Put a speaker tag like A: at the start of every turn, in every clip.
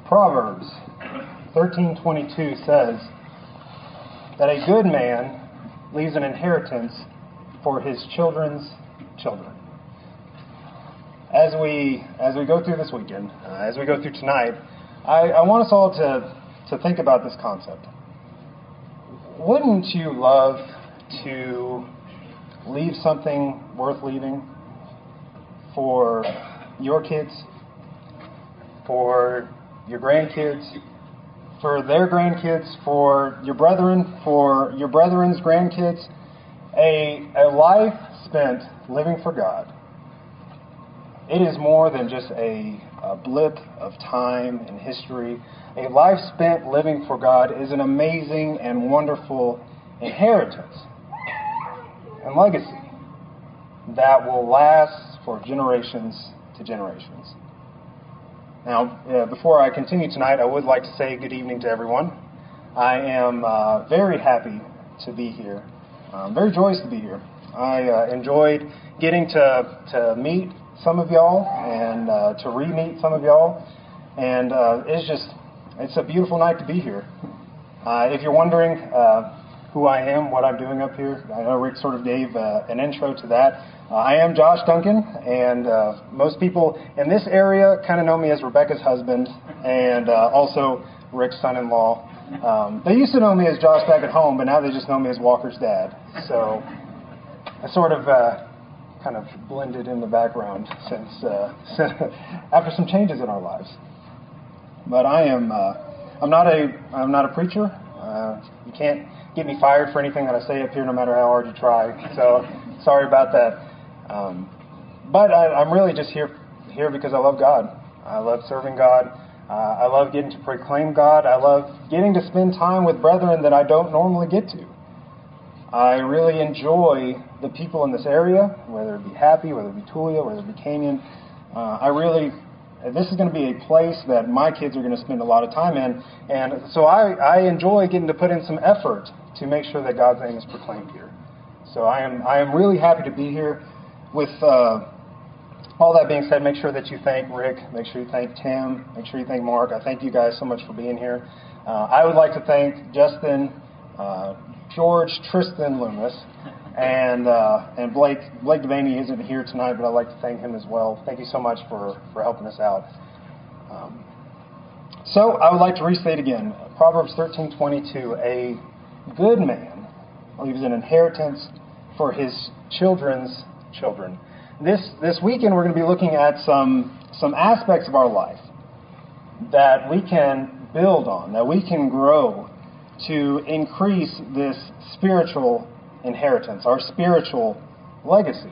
A: Proverbs 13:22 says that a good man leaves an inheritance for his children's children. As we go through this weekend, as we go through tonight, I want us all to think about this concept. Wouldn't you love to leave something worth leaving for your kids, for your grandkids, for their grandkids, for your brethren, for your brethren's grandkids? A life spent living for God. It is more than just a blip of time in history. A life spent living for God is an amazing and wonderful inheritance and legacy that will last for generations to generations. Now, before I continue tonight, I would like to say good evening to everyone. I am very happy to be here. I'm very joyous to be here. I enjoyed getting to meet some of y'all and to re-meet some of y'all. And it's a beautiful night to be here. If you're wondering who I am, what I'm doing up here, I know Rick sort of gave an intro to that. I am Josh Duncan, and most people in this area kind of know me as Rebecca's husband and also Rick's son-in-law. They used to know me as Josh back at home, but now they just know me as Walker's dad. So I sort of kind of blended in the background since after some changes in our lives. But I'm not a preacher. You can't get me fired for anything that I say up here, no matter how hard you try. So sorry about that. But I'm really just here because I love God. I love serving God. I love getting to proclaim God. I love getting to spend time with brethren that I don't normally get to. I really enjoy the people in this area, whether it be Happy, whether it be Tulia, whether it be Canyon. This is going to be a place that my kids are going to spend a lot of time in, and so I enjoy getting to put in some effort to make sure that God's name is proclaimed here. So I am really happy to be here. With all that being said, make sure that you thank Rick, make sure you thank Tim, make sure you thank Mark. I thank you guys so much for being here. I would like to thank Justin, George, Tristan Loomis, and Blake Devaney isn't here tonight, but I'd like to thank him as well. Thank you so much for helping us out. So I would like to restate again, Proverbs 13:22, a good man leaves an inheritance for his children's children. This weekend we're going to be looking at some aspects of our life that we can build on, that we can grow to increase this spiritual inheritance, our spiritual legacy.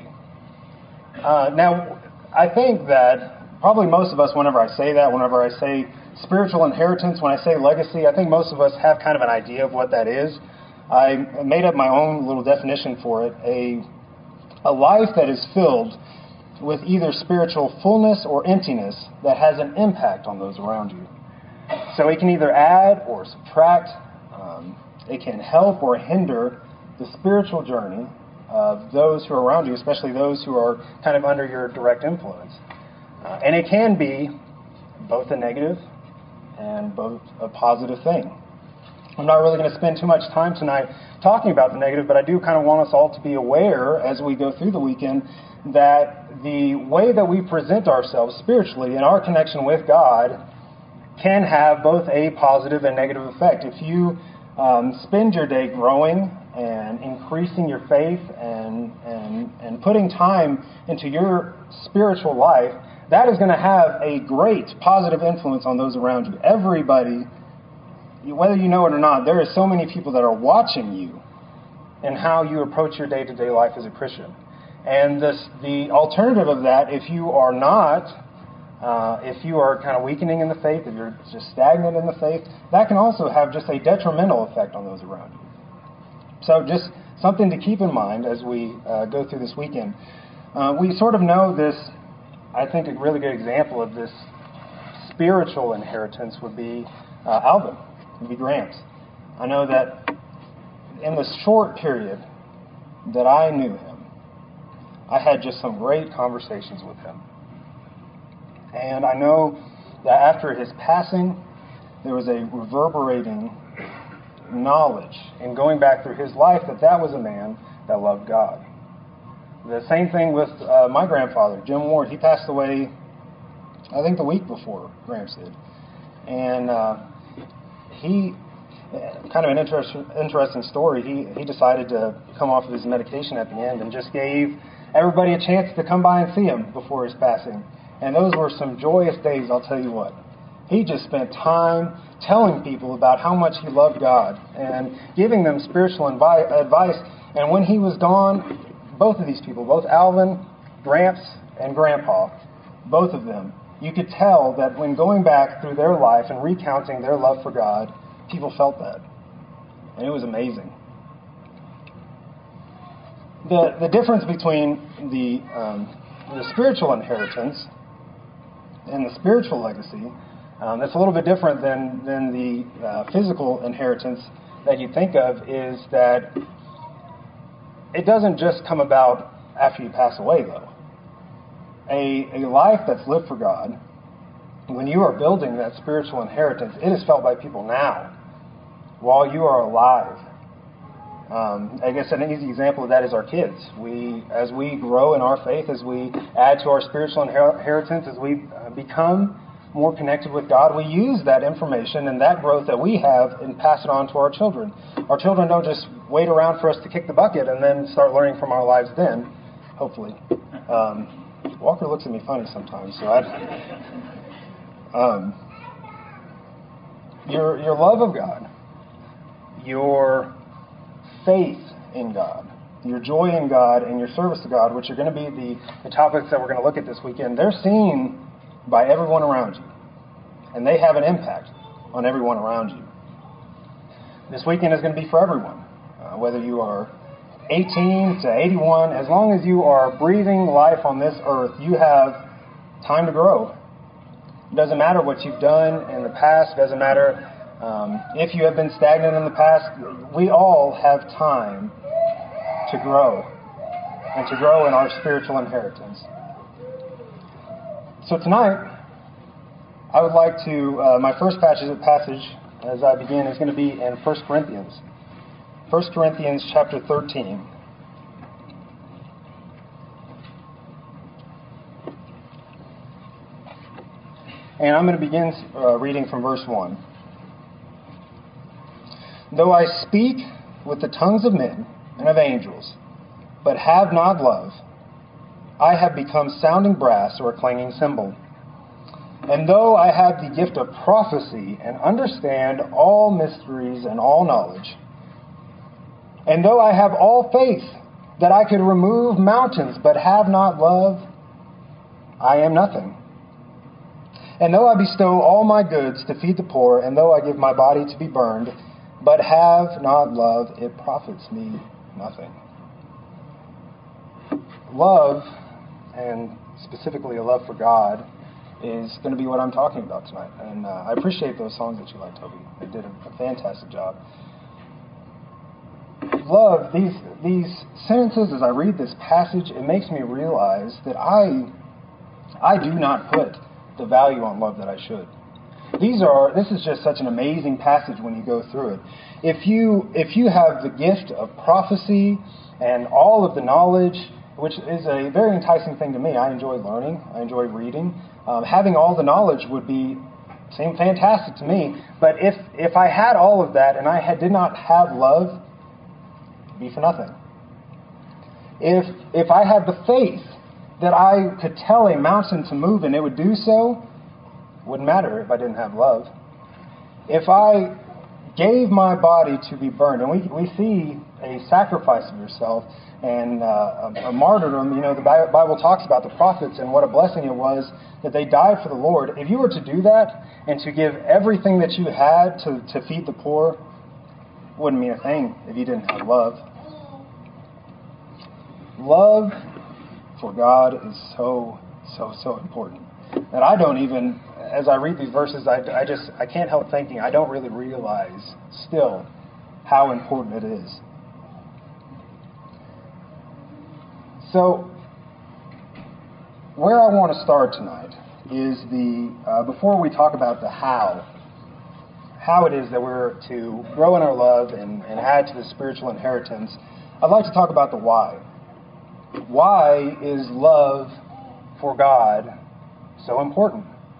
A: Now, I think that probably most of us, whenever I say spiritual inheritance, when I say legacy, I think most of us have kind of an idea of what that is. I made up my own little definition for it, a life that is filled with either spiritual fullness or emptiness that has an impact on those around you. So it can either add or subtract. It can help or hinder the spiritual journey of those who are around you, especially those who are kind of under your direct influence. And it can be both a negative and both a positive thing. I'm not really going to spend too much time tonight talking about the negative, but I do kind of want us all to be aware as we go through the weekend that the way that we present ourselves spiritually in our connection with God can have both a positive and negative effect. If you spend your day growing and increasing your faith and putting time into your spiritual life, that is going to have a great positive influence on those around you. Everybody, whether you know it or not, there are so many people that are watching you and how you approach your day-to-day life as a Christian. And the alternative of that, if you are not, if you are kind of weakening in the faith, if you're just stagnant in the faith, that can also have just a detrimental effect on those around you. So just something to keep in mind as we go through this weekend. We sort of know this, I think a really good example of this spiritual inheritance would be Alvin. Would be Grant. I know that in the short period that I knew him, I had just some great conversations with him. And I know that after his passing, there was a reverberating knowledge in going back through his life that was a man that loved God. The same thing with my grandfather, Jim Ward. He passed away, I think, the week before Gramps did. And he, kind of an interesting story, he decided to come off of his medication at the end and just gave everybody a chance to come by and see him before his passing. And those were some joyous days, I'll tell you what. He just spent time telling people about how much he loved God and giving them spiritual advice. And when he was gone, both of these people, both Alvin, Gramps, and Grandpa, both of them, you could tell that when going back through their life and recounting their love for God, people felt that. And it was amazing. The difference between the spiritual inheritance and the spiritual legacy, that's a little bit different than the physical inheritance that you think of, is that it doesn't just come about after you pass away, though. A life that's lived for God, when you are building that spiritual inheritance, it is felt by people now, while you are alive. I guess an easy example of that is our kids. As we grow in our faith, as we add to our spiritual inheritance, as we become more connected with God, we use that information and that growth that we have and pass it on to our children. Our children don't just wait around for us to kick the bucket and then start learning from our lives then, hopefully. Walker looks at me funny sometimes, so your love of God, your faith in God, your joy in God, and your service to God, which are going to be the topics that we're going to look at this weekend, they're seen by everyone around you. And they have an impact on everyone around you. This weekend is going to be for everyone. Whether you are 18 to 81, as long as you are breathing life on this earth, you have time to grow. It doesn't matter what you've done in the past. It doesn't matter if you have been stagnant in the past. We all have time to grow, and to grow in our spiritual inheritance. So tonight, I would like to, my first passage as I begin is going to be in 1 Corinthians. 1 Corinthians chapter 13. And I'm going to begin reading from verse 1. Though I speak with the tongues of men and of angels, but have not love, I have become sounding brass or a clanging cymbal. And though I have the gift of prophecy and understand all mysteries and all knowledge, and though I have all faith that I could remove mountains but have not love, I am nothing. And though I bestow all my goods to feed the poor, and though I give my body to be burned, but have not love, it profits me nothing. Love, and specifically a love for God, is going to be what I'm talking about tonight. And I appreciate those songs that you like, Toby. They did a fantastic job. Love, these sentences, as I read this passage, it makes me realize that I do not put the value on love that I should. This is just such an amazing passage when you go through it. If you have the gift of prophecy and all of the knowledge, which is a very enticing thing to me. I enjoy learning. I enjoy reading. Having all the knowledge would seem fantastic to me. But if I had all of that and I did not have love, it'd be for nothing. If I had the faith that I could tell a mountain to move and it would do so, it wouldn't matter if I didn't have love. If I gave my body to be burned, and we see a sacrifice of yourself and a martyrdom. You know, the Bible talks about the prophets and what a blessing it was that they died for the Lord. If you were to do that and to give everything that you had to feed the poor, it wouldn't mean a thing if you didn't have love. Love for God is so, so, so important. And I don't even, as I read these verses, I can't help thinking I don't really realize still how important it is. So, where I want to start tonight is before we talk about the how it is that we're to grow in our love and add to the spiritual inheritance, I'd like to talk about the why. Why is love for God so important?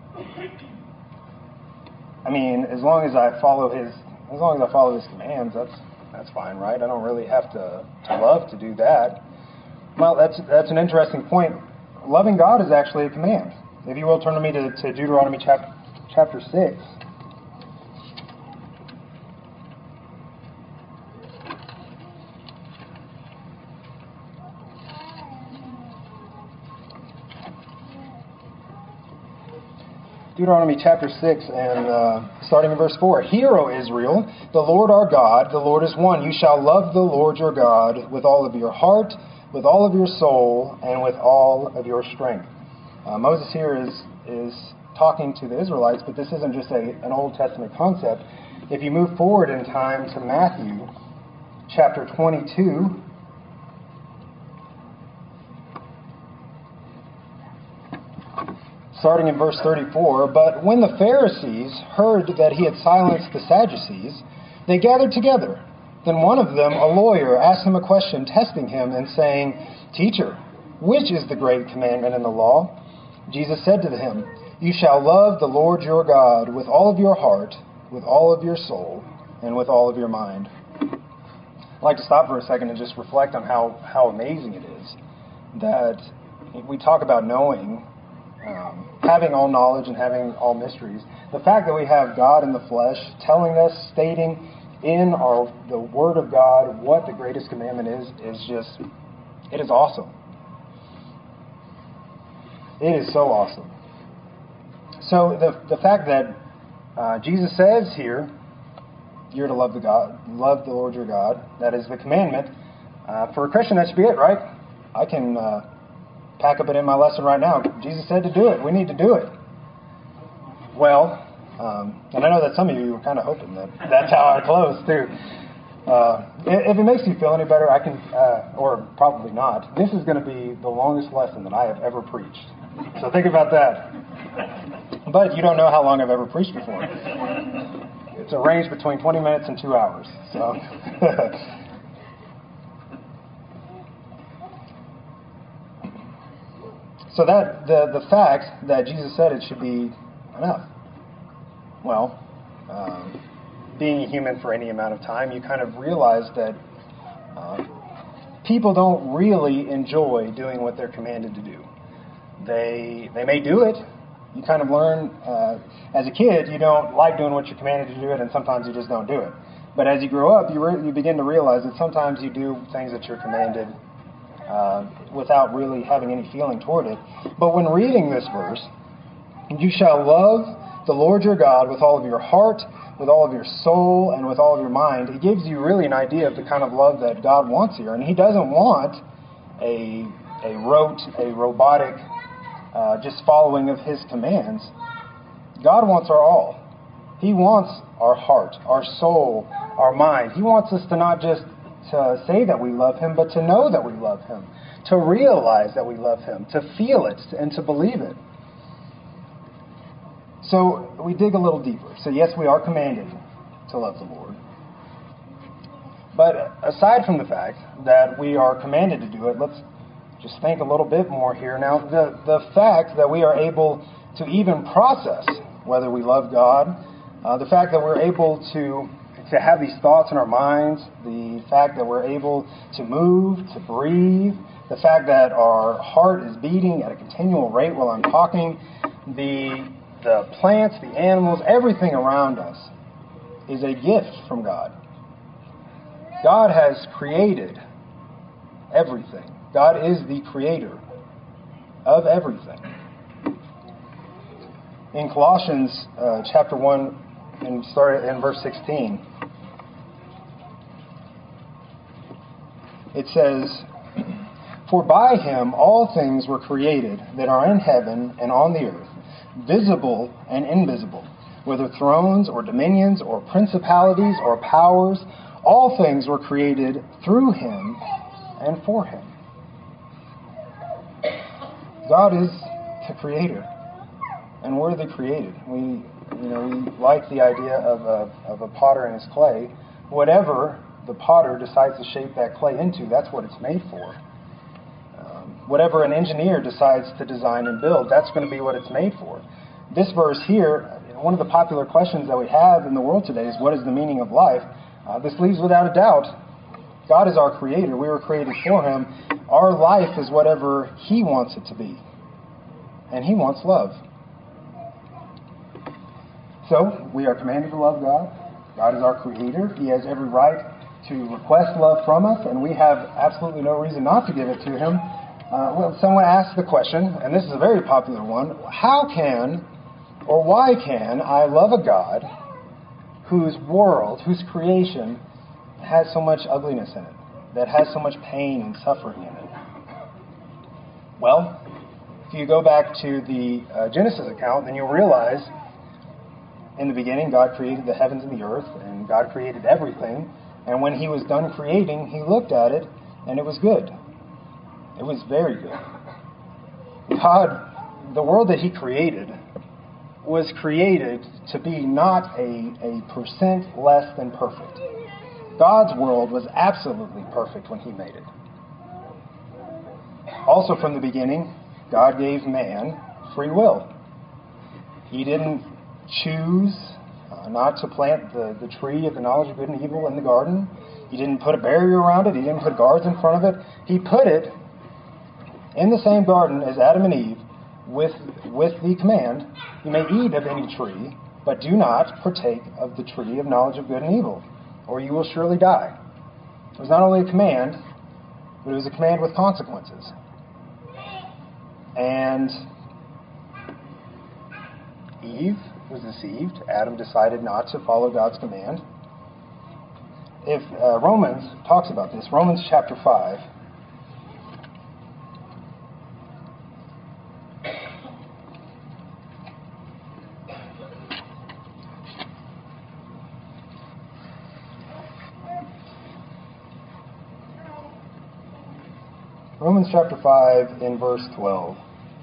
A: I mean, as long as I follow His commands, that's fine, right? I don't really have to love to do that. Well, that's an interesting point. Loving God is actually a command. If you will, turn to me to Deuteronomy chapter 6. Deuteronomy chapter 6 and starting in verse 4. Hear, O Israel, the Lord our God, the Lord is one. You shall love the Lord your God with all of your heart, with all of your soul, and with all of your strength. Moses here is talking to the Israelites, but this isn't just an Old Testament concept. If you move forward in time to Matthew chapter 22, starting in verse 34, but when the Pharisees heard that he had silenced the Sadducees, they gathered together. Then one of them, a lawyer, asked him a question, testing him and saying, Teacher, which is the great commandment in the law? Jesus said to him, You shall love the Lord your God with all of your heart, with all of your soul, and with all of your mind. I'd like to stop for a second and just reflect on how amazing it is that we talk about knowing, having all knowledge and having all mysteries. The fact that we have God in the flesh telling us, stating in the Word of God what the greatest commandment is just, it is awesome. It is so awesome. So the fact that Jesus says here, you're to love the Lord your God, that is the commandment. For a Christian, that should be it, right? I can pack up it in my lesson right now. Jesus said to do it. We need to do it. Well, and I know that some of you were kind of hoping that's how I close too. If it makes you feel any better, I can, or probably not, this is going to be the longest lesson that I have ever preached. So think about that. But you don't know how long I've ever preached before. It's a range between 20 minutes and 2 hours. So, so that the fact that Jesus said it should be enough. Well, being a human for any amount of time, you kind of realize that people don't really enjoy doing what they're commanded to do. They may do it. You kind of learn, as a kid, you don't like doing what you're commanded to do it, and sometimes you just don't do it. But as you grow up, you begin to realize that sometimes you do things that you're commanded without really having any feeling toward it. But when reading this verse, you shall love the Lord your God with all of your heart, with all of your soul, and with all of your mind, it gives you really an idea of the kind of love that God wants here. And He doesn't want a robotic, just following of His commands. God wants our all. He wants our heart, our soul, our mind. He wants us to not just to say that we love Him, but to know that we love Him, to realize that we love Him, to feel it, and to believe it. So we dig a little deeper. So yes, we are commanded to love the Lord. But aside from the fact that we are commanded to do it, let's just think a little bit more here. Now, the fact that we are able to even process whether we love God, the fact that we're able to have these thoughts in our minds, the fact that we're able to move, to breathe, the fact that our heart is beating at a continual rate while I'm talking, the plants, the animals, everything around us is a gift from God. God has created everything. God is the creator of everything. In Colossians chapter 1, and start in verse 16, it says, For by Him all things were created that are in heaven and on the earth, visible and invisible, whether thrones or dominions or principalities or powers, all things were created through Him and for Him. God is the creator. and we're the created. We like the idea of a potter and his clay. Whatever the potter decides to shape that clay into, that's what it's made for. Whatever an engineer decides to design and build, that's going to be what it's made for. This verse here, one of the popular questions that we have in the world today is, what is the meaning of life? This leaves without a doubt, God is our creator. We were created for him. Our life is whatever he wants it to be. And he wants love. So, we are commanded to love God. God is our creator. He has every right to request love from us, and we have absolutely no reason not to give it to him. Someone asked the question, and this is a very popular one, how can or why can I love a God whose world, whose creation has so much ugliness in it, that has so much pain and suffering in it? Well, if you go back to the Genesis account, then you'll realize in the beginning God created the heavens and the earth, and God created everything. And when he was done creating, he looked at it, and it was good. It was very good. God, the world that he created, was created to be not a percent less than perfect. God's world was absolutely perfect when he made it. Also from the beginning, God gave man free will. He didn't choose not to plant the tree of the knowledge of good and evil in the garden. He didn't put a barrier around it. He didn't put guards in front of it. He put it in the same garden as Adam and Eve with the command, you may eat of any tree, but do not partake of the tree of knowledge of good and evil, or you will surely die. It was not only a command, but it was a command with consequences. And Eve was deceived. Adam decided not to follow God's command. If Romans talks about this, Romans chapter 5, Romans chapter 5 in verse 12.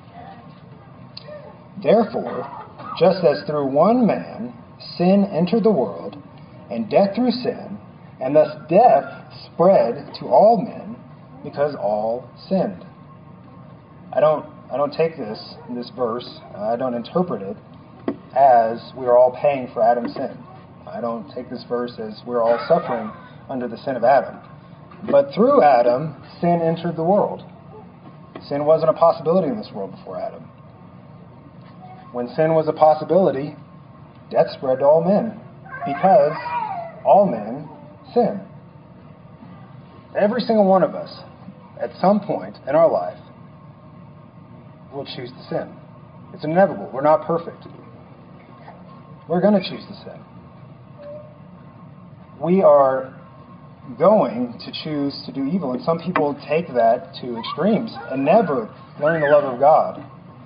A: Therefore, just as through one man sin entered the world, and death through sin, and thus death spread to all men because all sinned. I don't take this verse, I don't interpret it as we're all paying for Adam's sin. I don't take this verse as we're all suffering under the sin of Adam. But through Adam, sin entered the world. Sin wasn't a possibility in this world before Adam. When sin was a possibility, death spread to all men because all men sin. Every single one of us, at some point in our life, will choose to sin. It's inevitable. We're not perfect. We're going to choose to sin. We are going to choose to do evil, and some people take that to extremes and never learn the love of God.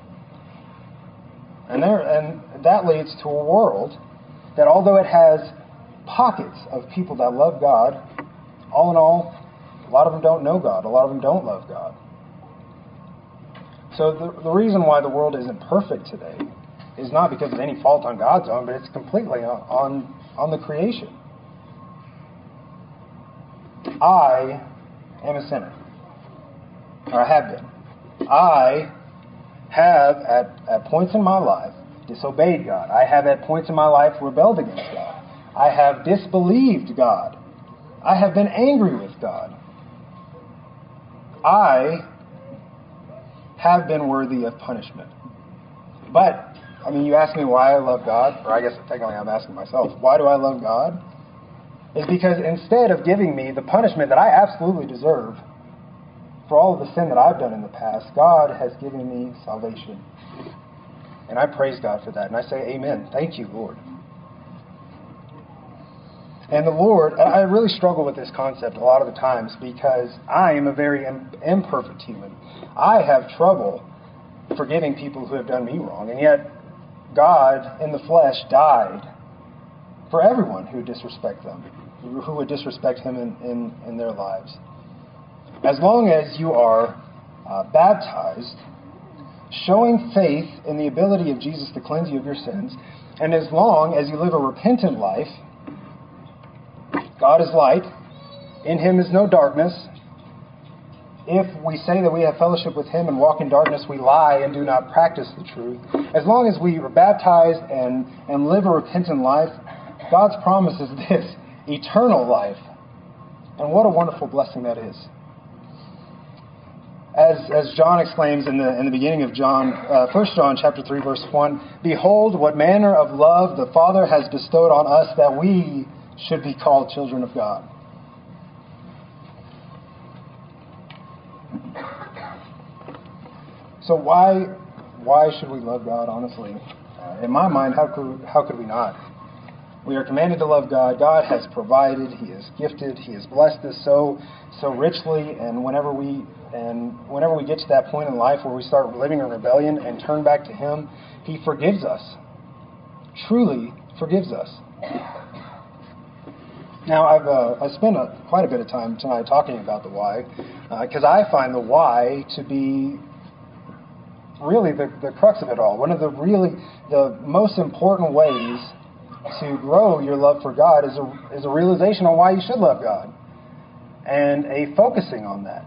A: And that leads to a world that, although it has pockets of people that love God, all in all, a lot of them don't know God. A lot of them don't love God. So the reason why the world isn't perfect today is not because of any fault on God's own, but it's completely on the creation. I am a sinner. Or I have been. I have, at points in my life, disobeyed God. I have, at points in my life, rebelled against God. I have disbelieved God. I have been angry with God. I have been worthy of punishment. But, you ask me why I love God, or I guess technically I'm asking myself, why do I love God? It's because instead of giving me the punishment that I absolutely deserve for all of the sin that I've done in the past, God has given me salvation. And I praise God for that. And I say, amen. Thank you, Lord. And the Lord, I really struggle with this concept a lot of the times because I am a very imperfect human. I have trouble forgiving people who have done me wrong. And yet, God in the flesh died for everyone who disrespect them, who would disrespect him in their lives. As long as you are baptized, showing faith in the ability of Jesus to cleanse you of your sins. And as long as you live a repentant life, God is light, in Him is no darkness. If we say that we have fellowship with Him and walk in darkness, we lie and do not practice the truth. As long as we are baptized and live a repentant life, God's promise is this: eternal life. And what a wonderful blessing that is. As John exclaims in the beginning of 1 John chapter 3, verse 1, "Behold, what manner of love the Father has bestowed on us, that we should be called children of God." So why should we love God, honestly? In my mind, how could we not? We are commanded to love God. God has provided. He has gifted. He has blessed us so richly. And whenever we get to that point in life where we start living in rebellion and turn back to Him, He forgives us. Truly forgives us. Now, I've spent quite a bit of time tonight talking about the why, because I find the why to be really the crux of it all. One of the most important ways to grow your love for God is a realization on why you should love God, and a focusing on that.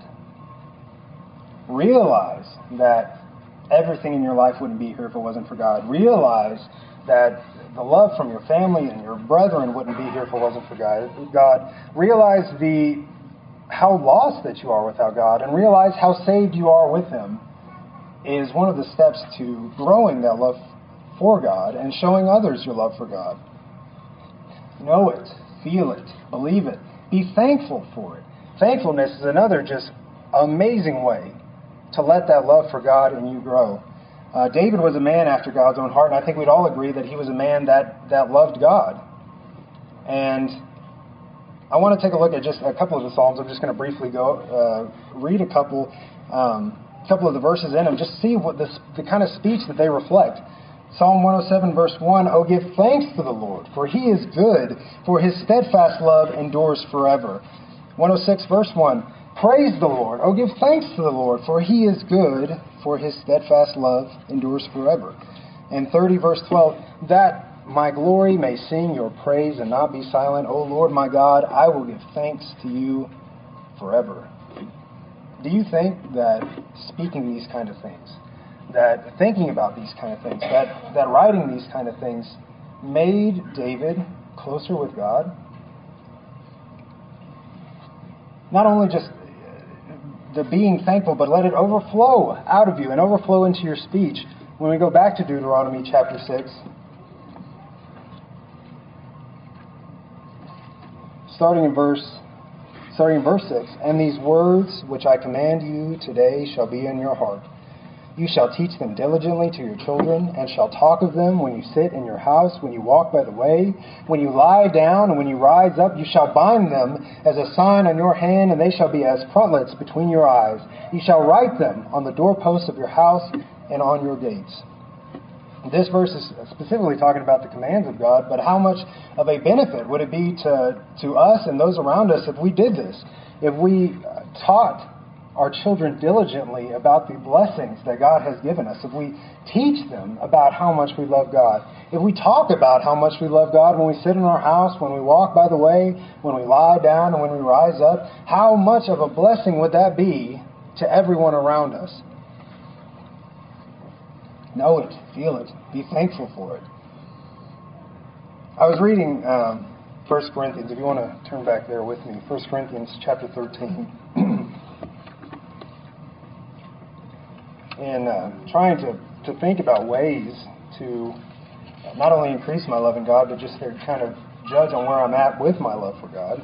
A: Realize that everything in your life wouldn't be here if it wasn't for God. Realize that the love from your family and your brethren wouldn't be here if it wasn't for God. Realize how lost that you are without God, and realize how saved you are with Him is one of the steps to growing that love for God and showing others your love for God. Know it, feel it, believe it, be thankful for it. Thankfulness is another just amazing way to let that love for God in you grow. David was a man after God's own heart, and I think we'd all agree that he was a man that loved God. And I want to take a look at just a couple of the Psalms. I'm just going to briefly read a couple of the verses in them, just see what the kind of speech that they reflect. Psalm 107, verse 1, "Oh, give thanks to the Lord, for He is good, for His steadfast love endures forever." 106, verse 1, "Praise the Lord. Oh, give thanks to the Lord, for He is good, for His steadfast love endures forever." And 30, verse 12, "That my glory may sing your praise and not be silent. O Lord my God, I will give thanks to you forever." Do you think that speaking these kind of things, that thinking about these kind of things, that writing these kind of things made David closer with God? Not only just the being thankful, but let it overflow out of you and overflow into your speech. When we go back to Deuteronomy chapter 6, starting in verse 6, "And these words which I command you today shall be in your heart. You shall teach them diligently to your children, and shall talk of them when you sit in your house, when you walk by the way, when you lie down, and when you rise up. You shall bind them as a sign on your hand, and they shall be as frontlets between your eyes. You shall write them on the doorposts of your house and on your gates." This verse is specifically talking about the commands of God, but how much of a benefit would it be to us and those around us if we did this? If we taught our children diligently about the blessings that God has given us, if we teach them about how much we love God, if we talk about how much we love God when we sit in our house, when we walk by the way, when we lie down, and when we rise up, how much of a blessing would that be to everyone around us? Know it, feel it, be thankful for it. I was reading 1 Corinthians, if you want to turn back there with me, 1 Corinthians chapter 13. And trying to think about ways to not only increase my love in God, but just to kind of judge on where I'm at with my love for God.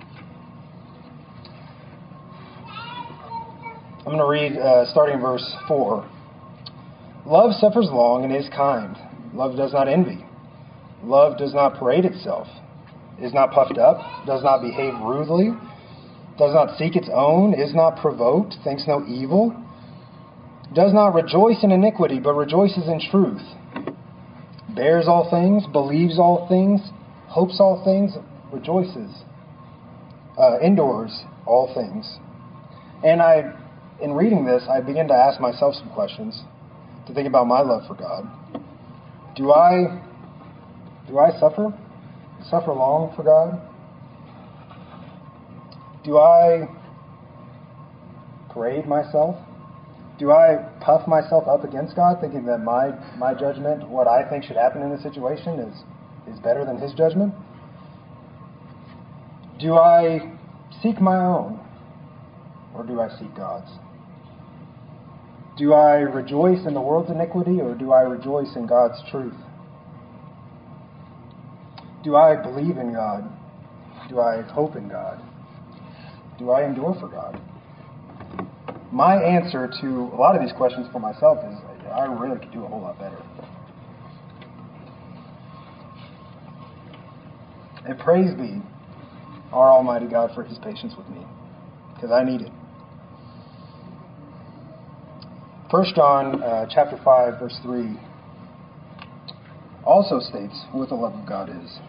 A: I'm going to read starting verse 4. "Love suffers long and is kind. Love does not envy. Love does not parade itself, is not puffed up, does not behave rudely, does not seek its own, is not provoked, thinks no evil, does not rejoice in iniquity, but rejoices in truth, bears all things, believes all things, hopes all things, rejoices, endures all things." And in reading this, I began to ask myself some questions. to think about my love for God. Do I suffer long for God? Do I parade myself? Do I puff myself up against God, thinking that my judgment, what I think should happen in this situation, is better than His judgment? Do I seek my own, or do I seek God's? Do I rejoice in the world's iniquity, or do I rejoice in God's truth? Do I believe in God? Do I hope in God? Do I endure for God? My answer to a lot of these questions for myself is I really could do a whole lot better. And praise be our Almighty God for His patience with me, because I need it. 1 John chapter 5, verse 3 also states what the love of God is.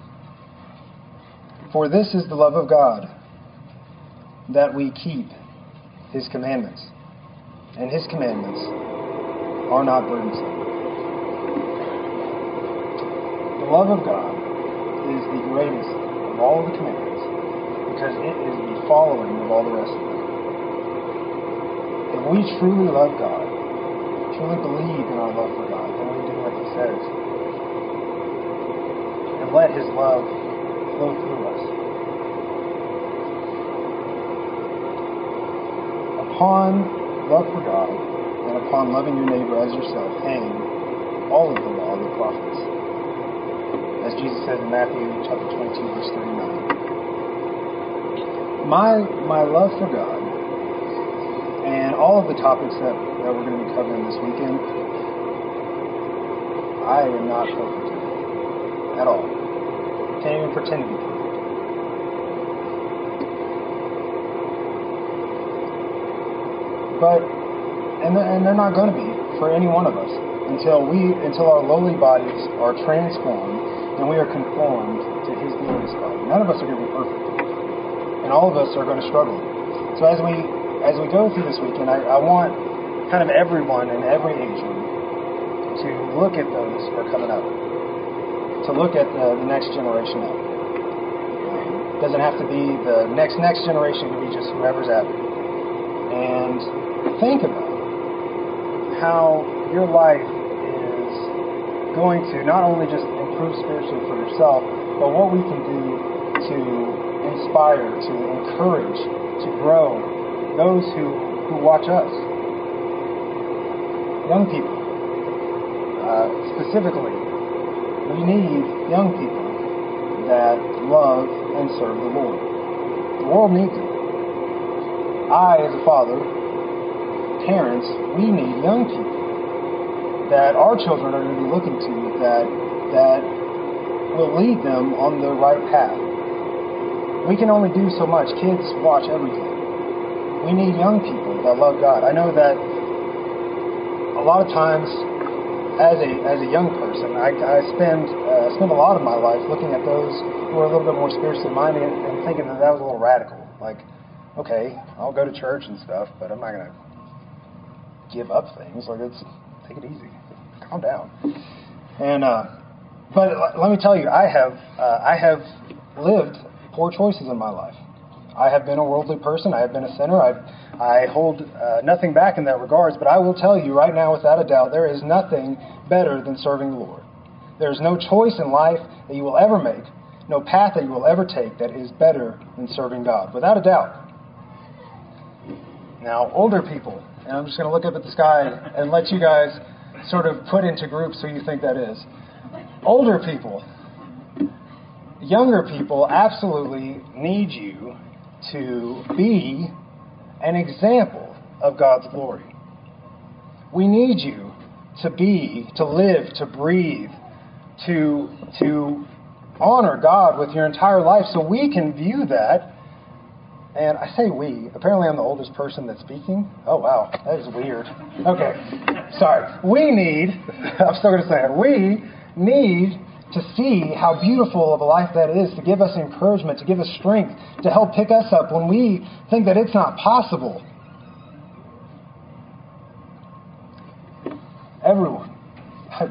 A: For this is the love of God, that we keep His commandments, and His commandments are not burdensome. The love of God is the greatest of all the commandments, because it is the following of all the rest of them. If we truly love God, truly believe in our love for God, then we do what He says, and let His love flow through us. Upon love for God and upon loving your neighbor as yourself hang all of the law and the prophets. As Jesus says in Matthew chapter 22, verse 39. My love for God and all of the topics that we're going to be covering this weekend, I am not perfect at all. Can't even pretend to be perfect. But, and they're not going to be for any one of us until our lowly bodies are transformed and we are conformed to His glorious body. None of us are going to be perfect, and all of us are going to struggle. So as we go through this weekend, I want kind of everyone in every age group to look at those who are coming up, to look at the next generation up. It doesn't have to be the next generation; it can be just whoever's at it. And think about how your life is going to not only just improve spiritually for yourself, but what we can do to inspire, to encourage, to grow those who watch us. Young people. Specifically, we need young people that love and serve the Lord. The world needs it. I, as a father, parents, we need young people that our children are going to be looking to, that will lead them on the right path. We can only do so much. Kids watch everything. We need young people that love God. I know that a lot of times, as a young person, I spend a lot of my life looking at those who are a little bit more spiritually minded and thinking that was a little radical. Like, okay, I'll go to church and stuff, but I'm not going to give up things. Like, take it easy, calm down. And but let me tell you, I have lived poor choices in my life. I have been a worldly person. I have been a sinner. I hold nothing back in that regards. But I will tell you right now, without a doubt, there is nothing better than serving the Lord. There is no choice in life that you will ever make, no path that you will ever take that is better than serving God, without a doubt. Now, older people, and I'm just going to look up at the sky and let you guys sort of put into groups who you think that is. Older people, younger people absolutely need you to be an example of God's glory. We need you to live, to breathe, to honor God with your entire life so we can view that. And I say we. Apparently I'm the oldest person that's speaking. Oh, wow. That is weird. Okay. Sorry. I'm still going to say it. We need to see how beautiful of a life that is, to give us encouragement, to give us strength, to help pick us up when we think that it's not possible.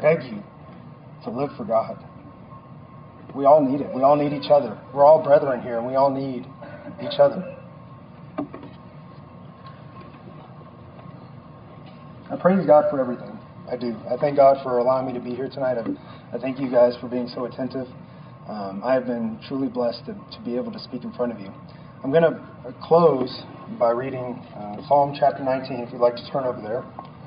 A: beg you to live for God. We all need it. We all need each other. We're all brethren here, and we all need each other. I praise God for everything. I do. I thank God for allowing me to be here tonight. I thank you guys for being so attentive. I have been truly blessed to be able to speak in front of you. I'm going to close by reading Psalm chapter 19, if you'd like to turn over there.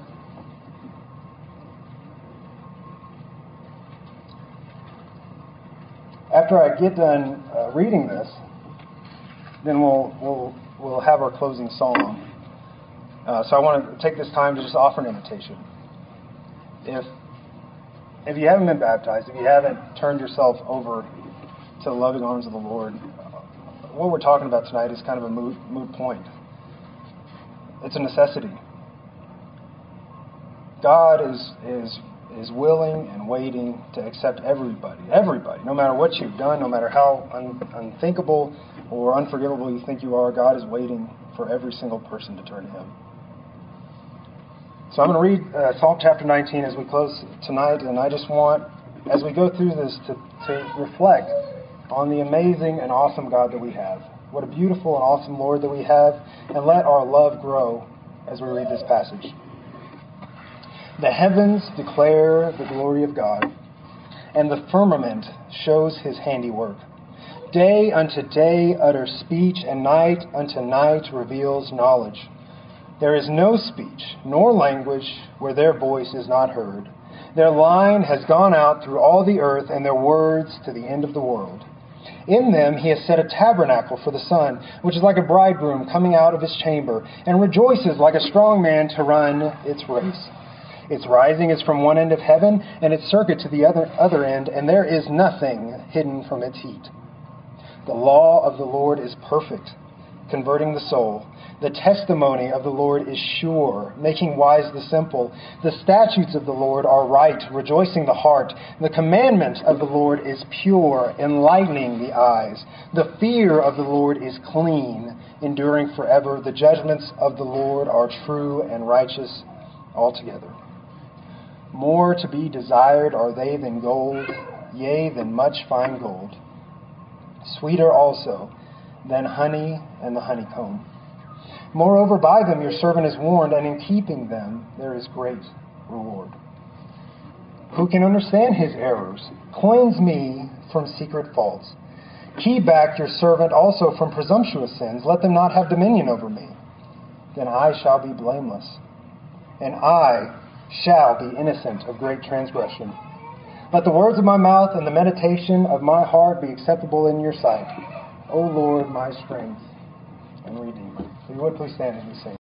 A: After I get done reading this, then we'll have our closing song. So I want to take this time to just offer an invitation. If you haven't been baptized, if you haven't turned yourself over to the loving arms of the Lord, what we're talking about tonight is kind of a moot point. It's a necessity. God is willing and waiting to accept everybody, no matter what you've done, no matter how unthinkable or unforgivable you think you are. God is waiting for every single person to turn to Him. So I'm going to read Psalm chapter 19 as we close tonight, and I just want, as we go through this, to reflect on the amazing and awesome God that we have. What a beautiful and awesome Lord that we have, and let our love grow as we read this passage. The heavens declare the glory of God, and the firmament shows His handiwork. Day unto day utters speech, and night unto night reveals knowledge. There is no speech, nor language, where their voice is not heard. Their line has gone out through all the earth, and their words to the end of the world. In them He has set a tabernacle for the sun, which is like a bridegroom coming out of his chamber, and rejoices like a strong man to run its race. Its rising is from one end of heaven, and its circuit to the other end, and there is nothing hidden from its heat. The law of the Lord is perfect, converting the soul. The testimony of the Lord is sure, making wise the simple. The statutes of the Lord are right, rejoicing the heart. The commandment of the Lord is pure, enlightening the eyes. The fear of the Lord is clean, enduring forever. The judgments of the Lord are true and righteous altogether. More to be desired are they than gold, yea, than much fine gold. Sweeter also than honey and the honeycomb. Moreover, by them your servant is warned, and in keeping them there is great reward. Who can understand his errors? Cleanse me from secret faults. Keep back your servant also from presumptuous sins. Let them not have dominion over me. Then I shall be blameless, and I shall be innocent of great transgression. Let the words of my mouth and the meditation of my heart be acceptable in your sight, O Lord, my strength and Redeemer. If you would please stand as we sing.